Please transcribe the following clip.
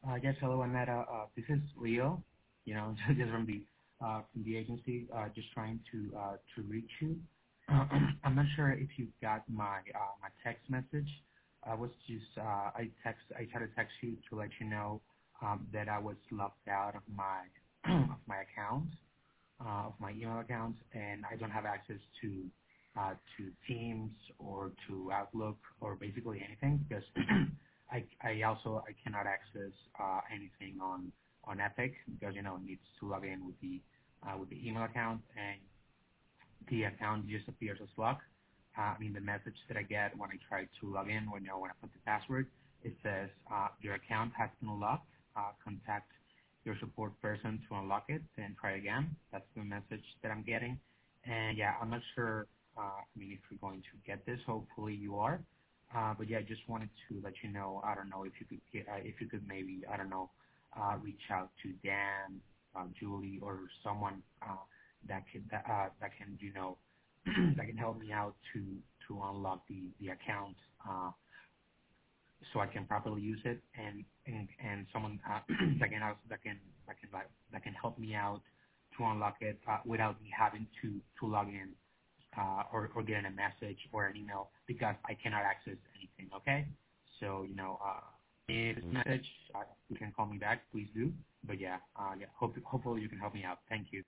Yes, hello, Aneta. This is Leo. Just from the agency, just trying to reach you. I'm not sure if you got my text message. I tried to text you to let you know that I was locked out of my of my account, of my email account, and I don't have access to Teams or to Outlook or basically anything because I cannot access anything on Epic because it needs to log in with the email account, and the account just appears as locked. The message that I get when I try to log in, when I put the password, it says your account has been unlocked. Contact your support person to unlock it, then try again. That's the message that I'm getting. And yeah, I'm not sure. If you're going to get this, hopefully you are. But yeah, I just wanted to let you know. I don't know if you could maybe, I don't know, reach out to Dan, Julie, or someone that can that can help me out to unlock the account so I can properly use it, and someone that can help me out to unlock it without me having to log in or getting a message or an email because I cannot access anything. Okay, so if it's a message, you can call me back, please do. But yeah, hopefully you can help me out. Thank you.